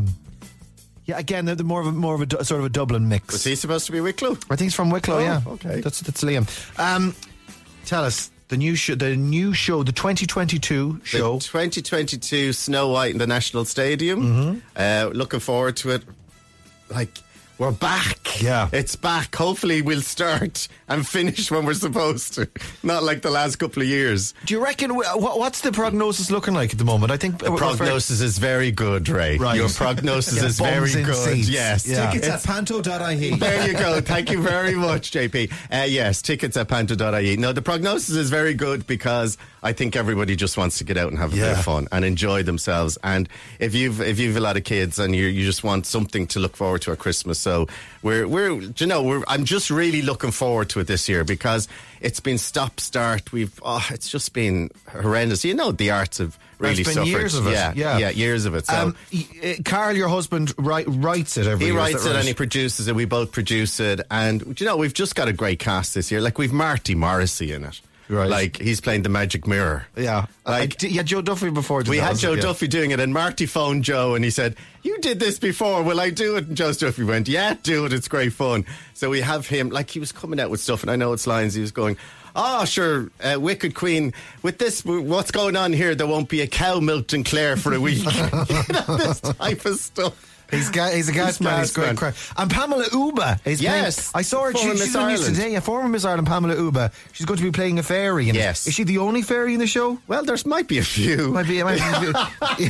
Yeah, again, they're, they're more of a more of a du- sort of a Dublin mix. Was he supposed to be Wicklow? I think he's from Wicklow. Oh, yeah, okay. That's that's Liam. Um, tell us the new show. The new show. The twenty twenty-two show. The twenty twenty-two Snow White in the National Stadium. Mm-hmm. Uh, looking forward to it. Like, we're back. Yeah. It's back. Hopefully we'll start and finish when we're supposed to. Not like the last couple of years. Do you reckon? What, what's the prognosis looking like at the moment? I think The prognosis is very good, Ray. Right. Your prognosis Yeah, is very bums in good. seats. Yes. Yeah. Tickets at panto dot I E. There you go. Thank you very much, J P. Uh, yes, tickets at panto dot I E. No, the prognosis is very good because I think everybody just wants to get out and have a bit Yeah. of fun and enjoy themselves. And if you've if you've a lot of kids and you you just want something to look forward to at Christmas, so we're we're we're do you know we're I'm just really looking forward to it this year because it's been stop start. We've oh, it's just been horrendous. You know, the arts have really It's been suffered. years of it. Yeah, Yeah. yeah, years of it. So Um, y- uh, Carl, your husband, write, writes it every he year. is writes that it right? and he produces it. We both produce it, and do you know we've just got a great cast this year. Like we've Marty Morrissey in it. Right. Like he's playing the Magic Mirror. Yeah. Like Uh, you had Joe Duffy before. didn't we you? had Joe Yeah. Duffy doing it, and Marty phoned Joe and he said, "You did this before. Will I do it?" And Joe Duffy went, "Yeah, do it. It's great fun." So we have him. Like he was coming out with stuff, and I know it's lines. He was going, "Oh, sure, uh, Wicked Queen. With this, what's going on here? There won't be a cow milked in Clare for a week." You know, this type of stuff. He's ga- he's a gas He's man. gas He's great man. crack. And Pamela Uba is Yes. playing. I saw her. Former She, Miss she's on the news Ireland. today. Yeah, former Miss Ireland, Pamela Uba. She's going to be playing a fairy. In Yes. It. Is she the only fairy in the show? Well, there might be a few. Might be. Might be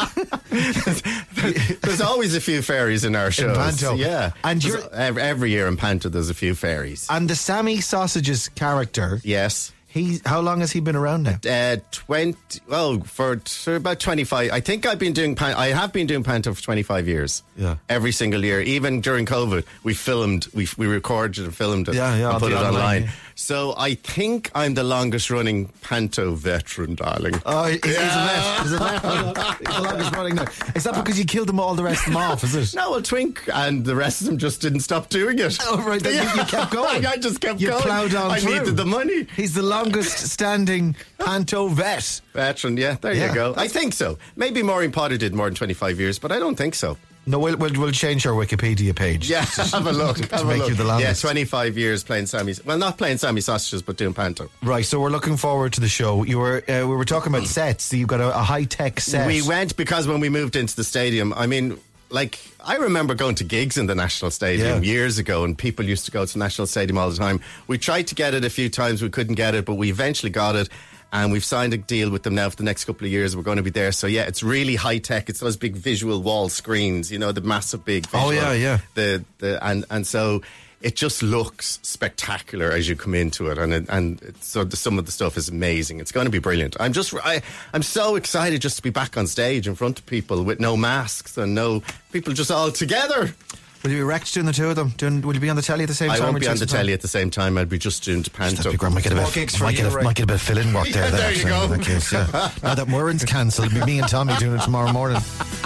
There's always a few fairies in our shows. Panto. Yeah. And There's- you're- every, every year in Panto, there's a few fairies. and the Sammy Sausages character. Yes. He. How long has he been around now? Uh, twenty. Oh, for, for about twenty-five. I think I've been doing. Pan, I have been doing Panto for twenty-five years. Yeah. Every single year, even during COVID, we filmed. We we recorded and filmed it. Yeah, yeah, And on put the it online, online. yeah. So I think I'm the longest running Panto veteran, darling. Oh, he's, he's a vet. He's a vet. He's the longest running now. Is that because you killed them all, the rest of them off? Is it? No, well, Twink and the rest of them just didn't stop doing it. Oh, right. Then you- you kept going. I just kept You going. ploughed on I through. needed the money. He's the longest standing Panto vet. Veteran, yeah, there Yeah. you go. I think so. Maybe Maureen Potter did more than twenty-five years, but I don't think so. No, we'll, we'll, we'll change our Wikipedia page. Yeah, have a look. To have a make look. you the Yeah, longest. twenty-five years playing Sammy's. Well, not playing Sammy Sausages, but doing Panto. Right, so we're looking forward to the show. You were uh, we were talking about sets. So you've got a, a high tech set. We went because when we moved into the stadium, I mean, like, I remember going to gigs in the National Stadium Yeah. years ago, and people used to go to the National Stadium all the time. We tried to get it a few times, we couldn't get it, but we eventually got it. And we've signed a deal with them now for the next couple of years. We're going to be there. So, yeah, it's really high tech. It's those big visual wall screens, you know, the massive big visual. Oh, yeah, yeah. The, the, and, and so it just looks spectacular as you come into it. And it, and it's, so the, some of the stuff is amazing. It's going to be brilliant. I'm just, I, I'm so excited just to be back on stage in front of people with no masks and no people just all together. Will you be wrecked doing the two of them? Doing, will you be on the telly at the same I time? won't or be on take the some telly time? at the same time. I'll be just doing Panto. That'd be great. Might get a More bit, gigs for might you, get a, right? might get a bit of fill-in work there. Yeah, then, there you actually, go. in that case, yeah. Now that Murren's cancelled, it'll be me and Tommy doing it tomorrow morning.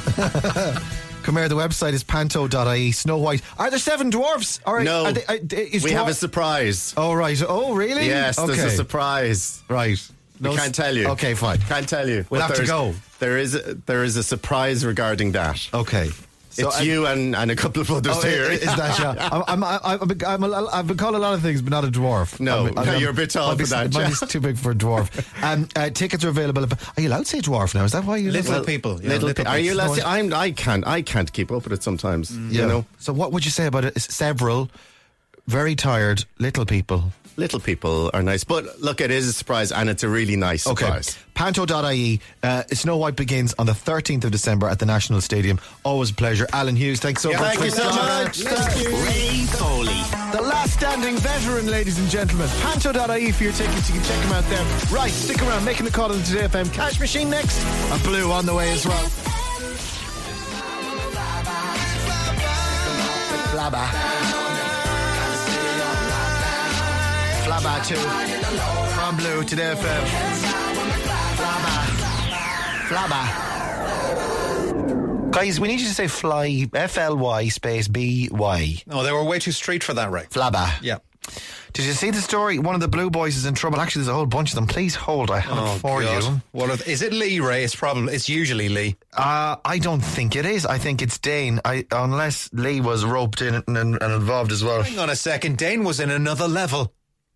Come here, the website is panto dot I E. Snow White. Are there seven dwarfs? Or No, are they, are, is we dwar- have a surprise. Oh, right. Oh, really? Yes, okay. there's a surprise. Right. We No can't s- tell you. Okay, fine. Can't tell you. We'll But have to there's- go. There is a, there is a surprise regarding that. Okay. So it's I- you and, and a couple of others Oh, here. is that, yeah? I'm, I'm, I'm, I'm, I'm a, I've been called a lot of things, but not a dwarf. No, I'm, no, you're a bit tall might be- for that, It might yeah. be too big for a dwarf. Um, uh, tickets are available. Are you allowed to say dwarf now? Is that why you Little Well, people. Yeah, Little little pe- are you people. allowed to, I'm, I can't I can't keep up with it sometimes. Yeah. You know, So what would you say about it? It's several very tired little people. little people are nice, but look, it is a surprise, and it's a really nice surprise. Okay. panto dot I E. Uh, Snow White begins on the thirteenth of December at the National Stadium. Always a pleasure. Alan Hughes, thanks so Yeah, much. thank you so much. Thank you. Ray Foley. The last standing veteran, ladies and gentlemen. panto dot I E for your tickets. You can check them out there. Right, stick around. Making the call on the Today F M Cash Machine next. A Blue on the way as well. Flabba. Flabba too. From Blue, Today F M. Flabba. Flabba. Guys, we need you to say fly, F L Y space B Y. No, they were way too street for that, Ray. Flabba. Yeah. Did you see the story? One of the Blue Boys is in trouble. Actually, there's a whole bunch of them. Please hold. I have it for God. you. What are, is it Lee, Ray? It's probably it's usually Lee. Uh, I don't think it is. I think it's Dane. I, unless Lee was roped in and, and, and involved as well. Hang on a second. Dane was in another level.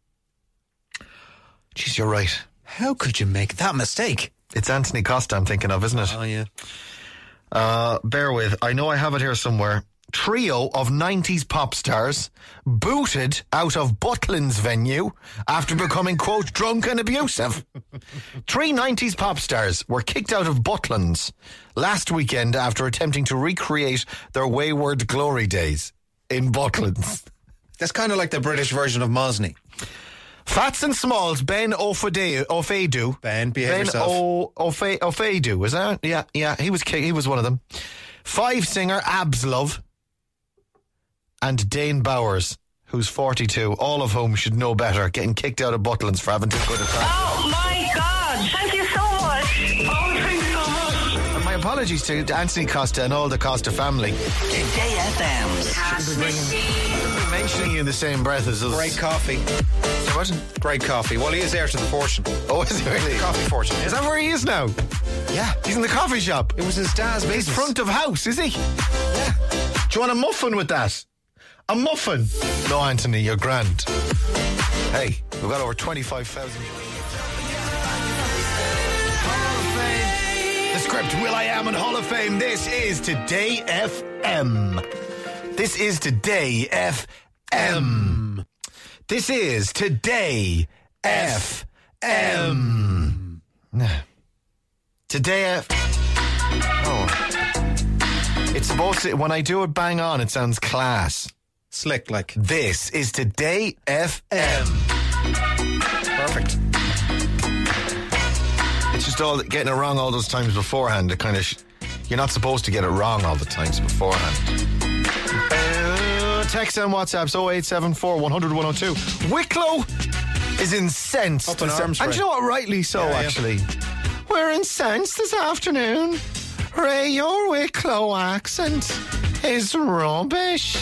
Jeez, you're right. How could you make that mistake? It's Anthony Costa I'm thinking of, isn't it? Oh, yeah. Uh, bear with. I know I have it here somewhere. Trio of nineties pop stars booted out of Butlin's venue after becoming, quote, drunk and abusive. Three nineties pop stars were kicked out of Butlin's last weekend after attempting to recreate their wayward glory days in Butlin's. That's kind of like the British version of Mosney. Fats and Smalls, Ben Ofedu, Ofedu. Ben, behave Ben yourself. O, Ofe, Ofedu, is that? Yeah, yeah, he was ki- he was one of them. Five singer Abs Love and Dane Bowers, who's forty-two, all of whom should know better, getting kicked out of Butlins for having too good a time. Oh my God! Thank you so much. Oh, thank you so much. And my apologies to, to Anthony Costa and all the Costa family. Today F M's. Mentioning you in the same breath as us. Great coffee. So what? Great coffee. Well, he is heir to the fortune. Oh, is he really? Coffee fortune. Is that where he is now? Yeah. He's in the coffee shop. It was his dad's business. He's front of house, is he? Yeah. Do you want a muffin with that? A muffin? No, Anthony, you're grand. Hey, we've got over twenty-five thousand. The script, Will I Am and Hall of Fame. This is Today F M. This is Today F M. This is Today F M. Today F... Oh. It's supposed to... When I do it bang on, it sounds class. Slick, like. This is Today F M. Perfect. It's just all getting it wrong all those times beforehand. It kind of... Sh- you're not supposed to get it wrong all the times beforehand. Uh, text and WhatsApp's oh eight seven four, one hundred, one oh two. Wicklow is incensed. Up in arms, And Ray. you know what? Rightly so, Yeah, yeah. actually. We're incensed this afternoon. Ray, your Wicklow accent is rubbish.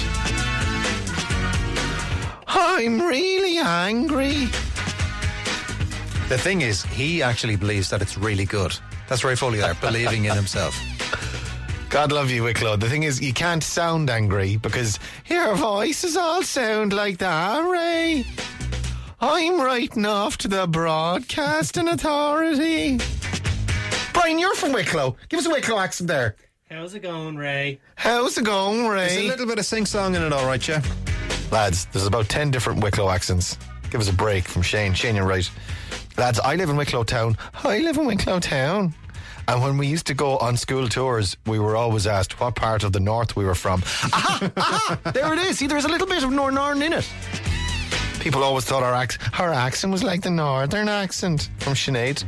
I'm really angry. The thing is, he actually believes that it's really good. That's Ray Foley there, believing in himself. God love you, Wicklow. The thing is, you can't sound angry because your voices all sound like that, Ray. I'm writing off to the Broadcasting Authority. Brian, you're from Wicklow. Give us a Wicklow accent there. How's it going, Ray? How's it going, Ray? There's a little bit of sing-song in it, all right, yeah? Lads, there's about ten different Wicklow accents. Give us a break from Shane. Shane, you're right. Lads, I live in Wicklow Town. I live in Wicklow Town. And when we used to go on school tours, we were always asked what part of the north we were from. Aha! Aha! There it is. See, there's a little bit of Northern in it. People always thought our, ac- our accent was like the Northern accent from Sinead.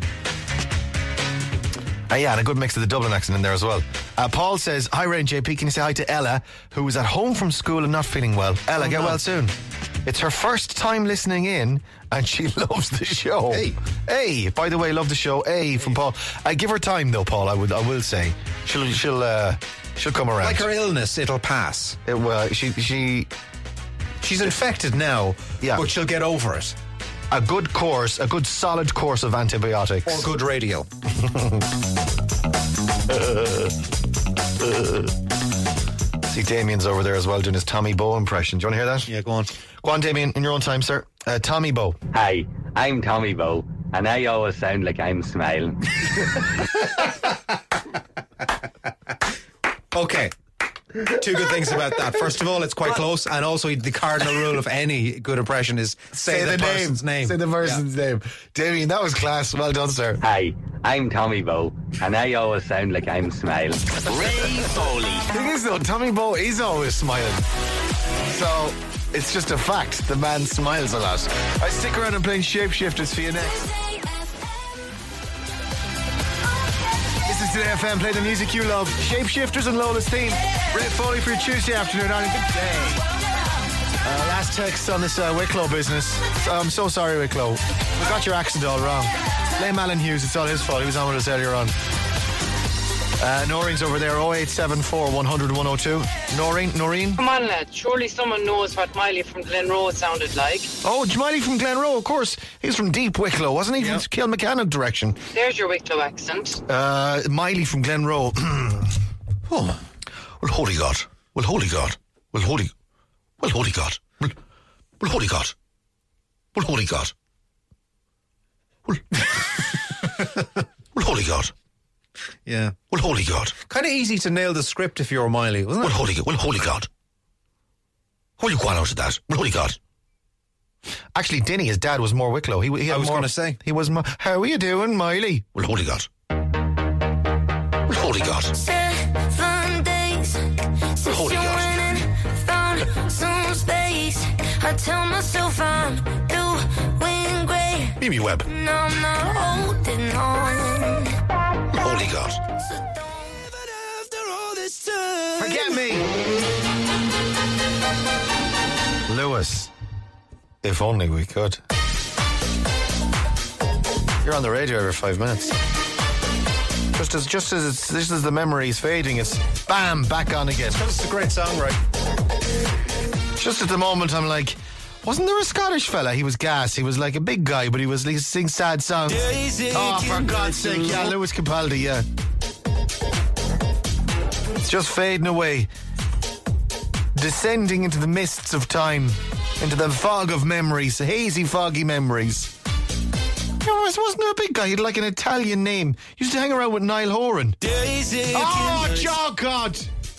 Uh, yeah, and a good mix of the Dublin accent in there as well. Uh, Paul says, hi Ray and J P, can you say hi to Ella, who was at home from school and not feeling well? Ella, Oh, get no. well soon. It's her first time listening in and she loves the show. Hey. Hey, by the way, love the show. Hey, from Paul. I give her time though, Paul, I would I will say. She'll she'll uh, she'll come around. Like her illness, it'll pass. It, well, she she She's infected now, Yeah. but she'll get over it. a good course, a good solid course of antibiotics. Or good radio. See, Damien's over there as well doing his Tommy Bow impression. Do you want to hear that? Yeah, go on. Go on, Damien, in your own time, sir. Uh, Tommy Bow. Hi, I'm Tommy Bow, and I always sound like I'm smiling. Okay. Two good things about that. First of all, it's quite close, and also the cardinal rule of any good impression is say, the, person's name. Say the person's name. Damien, that was class. Well done, sir. Hi, I'm Tommy Bow, and I always sound like I'm smiling. Ray Foley. The thing is, though, Tommy Bow is always smiling. So, it's just a fact. The man smiles a lot. I stick around and play Shapeshifters for you next. This is Today F M. Play the music you love. Shapeshifters and Lola's theme. Ray Foley for your Tuesday afternoon. Darling, good day. Uh, last text on this uh, Wicklow business. So, I'm so sorry, Wicklow. We got your accent all wrong. Blame Alan Hughes. It's all his fault. He was on with us earlier on. Uh, Noreen's over there. oh eight seven four, one hundred, one oh two. Noreen, Noreen. Come on, lad. Surely someone knows what Miley from Glenrose sounded like. Oh, Miley from Glenroe, of course. He's from deep Wicklow, wasn't he? From Kilmachannock direction. There's your Wicklow accent. Uh, Miley from Glenroe. Oh, well, holy God. Well, holy God. Well, holy... Well, holy God. Well, well holy God. Well, holy God. Well, well, holy God. Yeah. Well, holy God. Kind of easy to nail the script if you're Miley, wasn't it? Well, holy God. Well, holy God. Will you go on out of that? Well, holy God. Actually, Dinny, his dad, was more Wicklow. He, he had I was more, going to say. He was more... How are you doing, Miley? Well, holy God. Well, holy God. Seven days since Holy you God. went and found some space. I tell myself I'm doing great. Mimi Webb. No, I'm not holding on. Holy God. Forget me. Lewis. If only we could. You're on the radio every five minutes. Just as just as it's, just as the memory's fading, it's bam, back on again. It's a great song, right? Just at the moment, I'm like, wasn't there a Scottish fella? He was gas. He was like a big guy, but he was he sing sad songs. Oh, for God's sake, yeah, Lewis Capaldi, yeah. It's just fading away, descending into the mists of time, into the fog of memories, hazy, foggy memories. No, it wasn't a big guy. He had like an Italian name. He used to hang around with Niall Horan. Oh, oh God!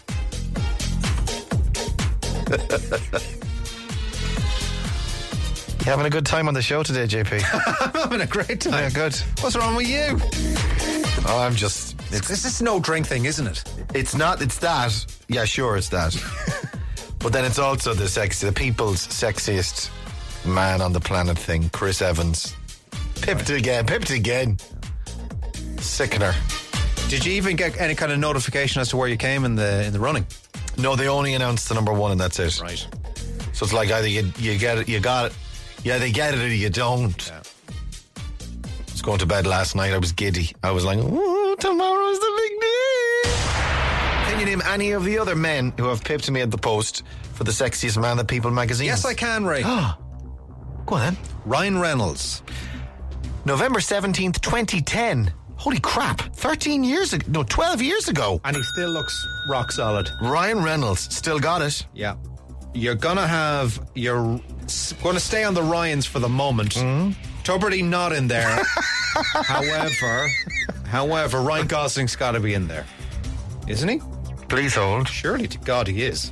You having a good time on the show today, J P? I'm having a great time. Yeah, good. What's wrong with you? Oh, I'm just... It's, this is no drink thing, isn't it? It's not, it's that. Yeah, sure, it's that. But then it's also the sexy, the people's sexiest man on the planet thing, Chris Evans. Pipped again, pipped again. Sickener. Did you even get any kind of notification as to where you came in the in the running? No, they only announced the number one and that's it. Right. So it's like either you, you get it, you got it. Yeah, they get it or you don't. Yeah. I was going to bed last night. I was giddy. I was like, oh, tomorrow's the big day. Can you name any of the other men who have pipped me at the post for the Sexiest Man That People magazine? Yes, I can, Ray. Go on then. Ryan Reynolds. November seventeenth, twenty ten. Holy crap. thirteen years ago. No, twelve years ago. And he still looks rock solid. Ryan Reynolds. Still got it. Yeah. You're going to have... You're going to stay on the Ryans for the moment. Mm-hmm. Tuberty not in there. however, however, Ryan Gosling's got to be in there. Isn't he? Please hold. Surely to God he is.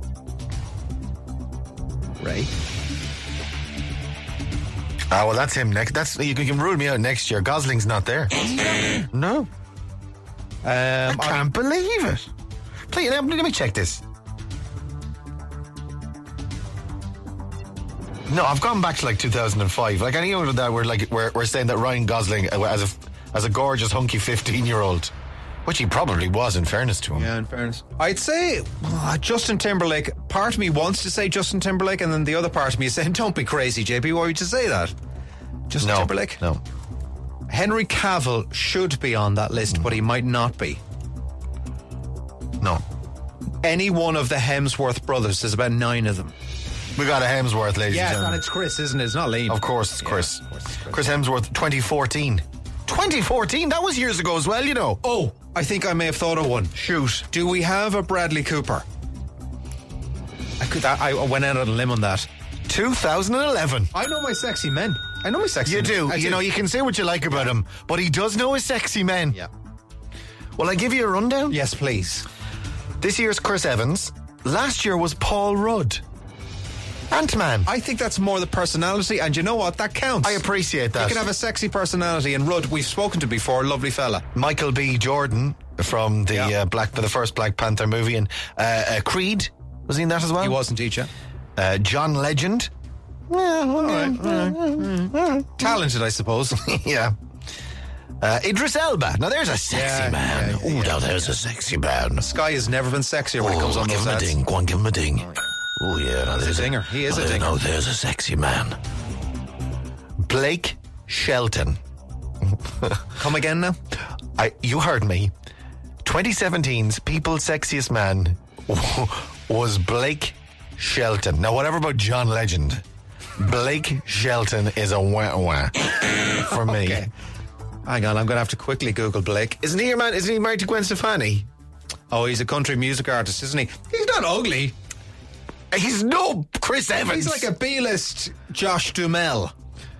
Ray? Ah, well, that's him next. That's you can rule me out next year. Gosling's not there. No. Um, I can't I'm, believe it. Please, let me check this. No, I've gone back to like two thousand five. Like any older than that, we're like we're we're saying that Ryan Gosling as a as a gorgeous hunky fifteen year old, which he probably was. In fairness to him. Yeah, in fairness, I'd say oh, Justin Timberlake. Part of me wants to say Justin Timberlake, and then the other part of me is saying, "Don't be crazy, J P. Why would you say that?" Justin no, Timberlake. No. Henry Cavill should be on that list, mm. but he might not be. No. Any one of the Hemsworth brothers. There's about nine of them. We got a Hemsworth, ladies yeah, and gentlemen. and it's Chris, isn't it? It's not Liam. Of course, it's Chris. Yeah, of course it's Chris. Chris Hemsworth, twenty fourteen. twenty fourteen? That was years ago as well, you know. Oh, I think I may have thought of one. Shoot. Do we have a Bradley Cooper? I could. I, I went out on a limb on that. two thousand eleven. I know my sexy men. I know my sexy you men. do. I you do. know, you can say what you like about him, but he does know his sexy men. Yeah. Will I give you a rundown? Yes, please. This year's Chris Evans. Last year was Paul Rudd. Ant-Man. I think that's more the personality, and you know what? That counts. I appreciate that. You can have a sexy personality, and Rudd, we've spoken to before, lovely fella. Michael B. Jordan from the yeah. uh, Black, the first Black Panther movie, and uh, uh, Creed, was he in that as well? He was indeed, yeah. Uh, John Legend. Yeah, all right. All right. Talented, I suppose. Yeah. Uh, Idris Elba. Now there's a sexy yeah, man. Yeah, yeah, oh, yeah, now there's yeah. a sexy man. Sky has never been sexier when oh, it comes on give those him ads. a ding. Go on, give him a ding. Oh, oh yeah. Now He's there's a dinger. He is oh, a dinger. No, there's a sexy man. Blake Shelton. Come again now? I. You heard me. twenty seventeen's People's Sexiest Man was Blake Shelton. Now, whatever about John Legend, Blake Shelton is a wah wah for me. Okay. Hang on, I'm going to have to quickly Google Blake. Isn't he your man? Isn't he married to Gwen Stefani? Oh, he's a country music artist, isn't he? He's not ugly. He's no Chris Evans. He's like a B-list Josh Duhamel.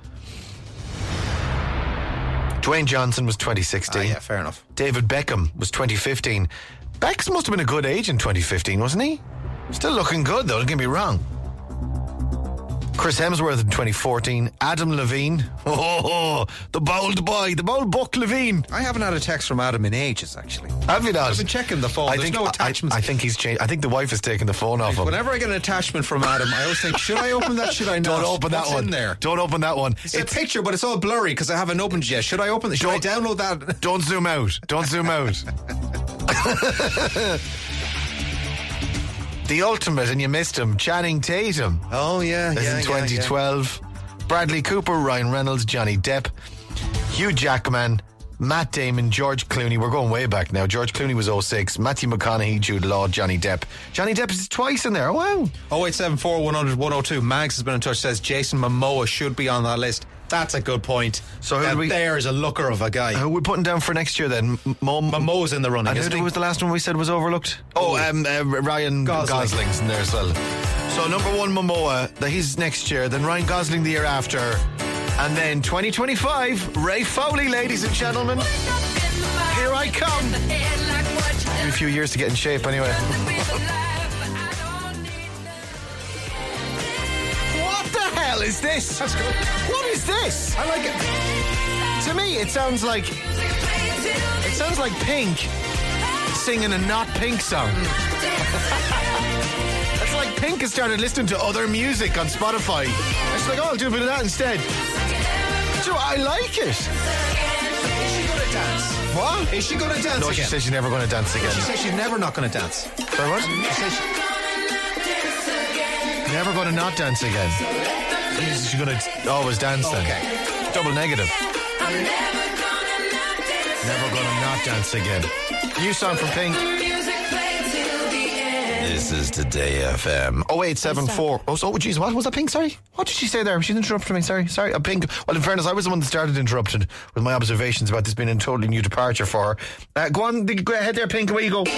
Dwayne Johnson was twenty sixteen. Ah, yeah, fair enough. David Beckham was twenty fifteen. Becks must have been a good age in twenty fifteen, wasn't he? Still looking good, though, don't get me wrong. Chris Hemsworth in twenty fourteen. Adam Levine. Oh, the bold boy, the bold Buck Levine. I haven't had a text from Adam in ages, actually. Have you not? I've been checking the phone. I There's think, no attachments. I, I think he's changed. I think the wife has taken the phone off him. Whenever I get an attachment from Adam, I always think, should I open that? Should I not? Don't open that What's one. in there? Don't open that one. It's, it's a picture, but it's all blurry because I haven't opened it yet. Should I open it? Should I download that? Don't zoom out. Don't zoom out. the ultimate, and you missed him, Channing Tatum. Oh, yeah, This yeah, in yeah, twenty twelve. Bradley Cooper, Ryan Reynolds, Johnny Depp, Hugh Jackman, Matt Damon, George Clooney. We're going way back now. George Clooney was oh six. Matthew McConaughey, Jude Law, Johnny Depp. Johnny Depp is twice in there. Oh, wow. oh eight seven four, one hundred, one oh two. Mags has been in touch, says Jason Momoa should be on that list. That's a good point. So who Now, do we- there is a looker of a guy. Who are we putting down for next year then? M- Mo- Momoa's in the running, And isn't who he? was the last one we said was overlooked? Oh, um, uh, Ryan Gosling. Gosling's in there as well. So number one, Momoa. that He's next year. Then Ryan Gosling the year after. And then twenty twenty-five, Ray Foley, ladies and gentlemen. Here I come. A few years to get in shape anyway. What the hell is this? That's good. What is this? I like it. To me, it sounds like it sounds like Pink singing a not Pink song. It's like Pink has started listening to other music on Spotify. It's like, oh, I'll do a bit of that instead. So I like it. Is she going to dance? What? Is she going to dance No, again? she says she's never going to dance again. She says she's never not going to dance. Sorry, what? She says she- Never going to not dance again. Is she going to always dance then? Okay. Double negative. Never going to not dance again. New song from Pink. This is Today F M. oh eight seven four. Oh, so, oh, geez, what was that, Pink? Sorry? What did she say there? She interrupted me. Sorry. Sorry. Uh, Pink. Well, in fairness, I was the one that started interrupting with my observations about this being a totally new departure for her. Uh, go on, go ahead there, Pink. Away you go.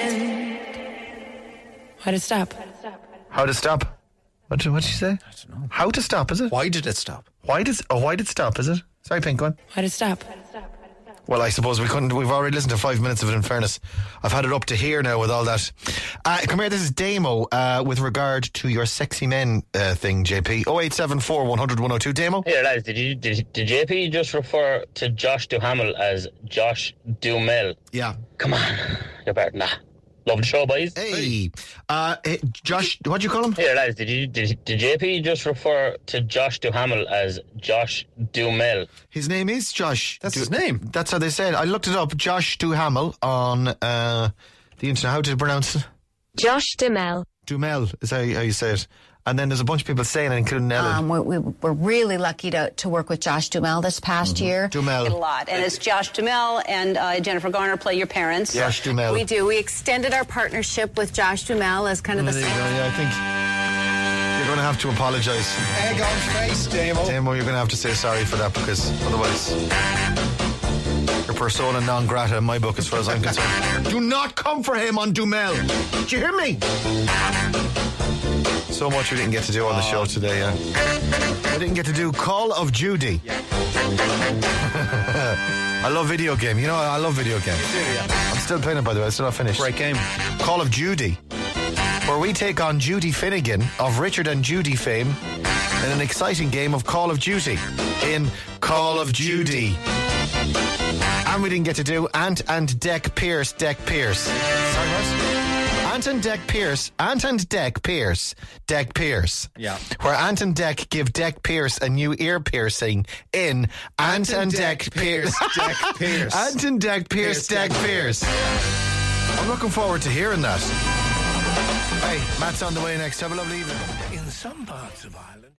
How to stop? How to stop? What did, what did she say? I don't know. How to stop, is it? Why did it stop? Why did, oh, why did it stop, is it? Sorry, Pink, go on. How to stop? Well, I suppose we couldn't. We've already listened to five minutes of it, in fairness. I've had it up to here now with all that. Uh, come here, this is Damo uh, with regard to your sexy men uh, thing, J P. oh eight seven four, one hundred, one oh two. Damo? Here, lads, did, you, did, did J P just refer to Josh Duhamel as Josh Dumel? Yeah. Come on, you're better than that. Love the show, boys. Hey. Uh, hey, Josh, what do you call him? Here, lads, did, you, did, did J P just refer to Josh Duhamel as Josh Dumel? His name is Josh. That's Du- his name. That's how they said. I looked it up. Josh Duhamel on uh, the internet. How to pronounce it? Josh Duhamel. Dumel is how you, how you say it. And then there's a bunch of people saying it, including Ellen. Um, we, we, we're really lucky to, to work with Josh Duhamel this past Mm-hmm. year. Dumel. A lot. And it's Josh Duhamel and uh, Jennifer Garner play your parents. Josh Duhamel. We do. We extended our partnership with Josh Duhamel as kind of the There you same. go. Yeah, I think you're going to have to apologise. Egg on face, Damo. Damo, you're going to have to say sorry for that, because otherwise you're persona non grata in my book, as far as I'm concerned. Do not come for him on Dumel. Did you hear me? So much we didn't get to do on the show today, yeah. I didn't get to do Call of Duty. I love video game. You know, I love video games. You do, yeah. I'm still playing it, by the way. It's still not finished. Great game. Call of Duty, where we take on Judy Finnegan of Richard and Judy fame in an exciting game of Call of Duty in Call of Duty. And we didn't get to do Ant and Dec Pierce, Dec Pierce. Sorry, what? Ant and Dec Pierce, Ant and Dec Pierce, Dec Pierce. Yeah. Where Ant and Dec give Dec Pierce a new ear piercing in Ant, and and Dec Dec Pierce, Pierce. Dec Pierce. Ant and Dec Pierce, Pierce, Dec Dec Pierce. I'm looking forward to hearing that. Hey, Matt's on the way next. Have a lovely evening. In some parts of Ireland.